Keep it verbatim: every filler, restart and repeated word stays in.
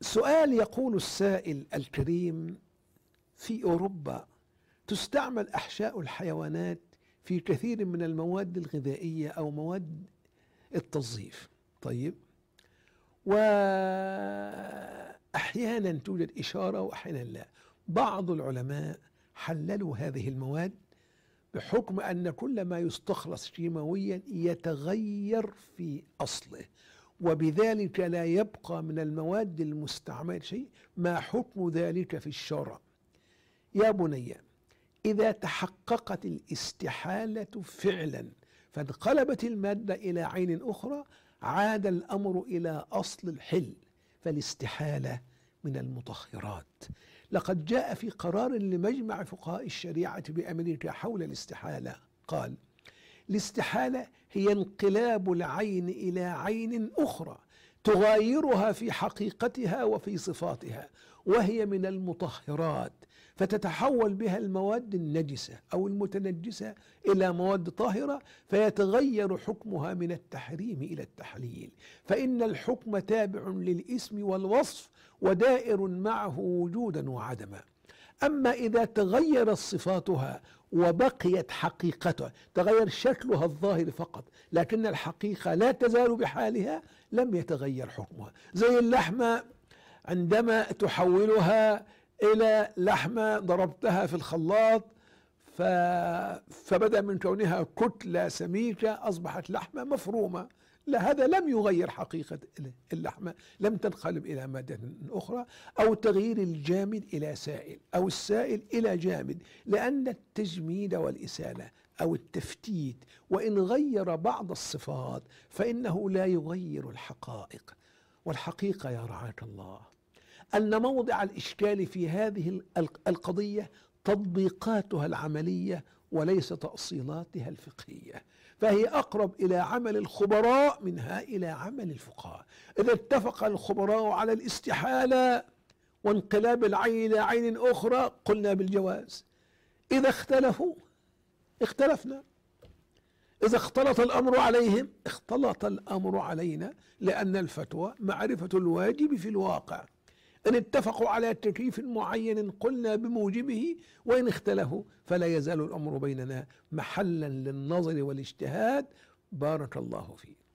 سؤال يقول السائل الكريم: في أوروبا تستعمل أحشاء الحيوانات في كثير من المواد الغذائية أو مواد التنظيف. طيب، وأحيانا توجد إشارة وأحيانا لا. بعض العلماء حللوا هذه المواد بحكم أن كل ما يستخلص كيماويا يتغير في أصله، وبذلك لا يبقى من المواد المستعملة شيء. ما حكم ذلك في الشرع؟ يا بني، إذا تحققت الاستحالة فعلا فانقلبت المادة إلى عين أخرى، عاد الأمر إلى أصل الحل، فالاستحالة من المطهرات. لقد جاء في قرار لمجمع فقهاء الشريعة بأمريكا حول الاستحالة، قال: الاستحالة هي انقلاب العين إلى عين أخرى تغايرها في حقيقتها وفي صفاتها، وهي من المطهرات، فتتحول بها المواد النجسة أو المتنجسة إلى مواد طاهرة، فيتغير حكمها من التحريم إلى التحليل، فإن الحكم تابع للاسم والوصف ودائر معه وجودا وعدما. أما إذا تغيرت صفاتها وبقيت حقيقتها، تغير شكلها الظاهر فقط لكن الحقيقة لا تزال بحالها، لم يتغير حكمها. زي اللحمة عندما تحولها إلى لحمة ضربتها في الخلاط ف... فبدأ من كونها كتلة سميكة أصبحت لحمة مفرومة، لا، هذا لم يغير حقيقة اللحمة، لم تنقلب إلى مادة أخرى. أو تغيير الجامد إلى سائل أو السائل إلى جامد، لأن التجميد والإسالة أو التفتيت وإن غير بعض الصفات فإنه لا يغير الحقائق. والحقيقة يا رعاك الله أن موضع الإشكال في هذه القضية تطبيقاتها العملية وليس تأصيلاتها الفقهية، فهي أقرب إلى عمل الخبراء منها إلى عمل الفقهاء. إذا اتفق الخبراء على الاستحالة وانقلاب العين إلى عين أخرى قلنا بالجواز، إذا اختلفوا اختلفنا، إذا اختلط الأمر عليهم اختلط الأمر علينا، لأن الفتوى معرفة الواجب في الواقع. إن اتفقوا على تكليف معين قلنا بموجبه، وإن اختلفوا فلا يزال الأمر بيننا محلا للنظر والاجتهاد. بارك الله فيك.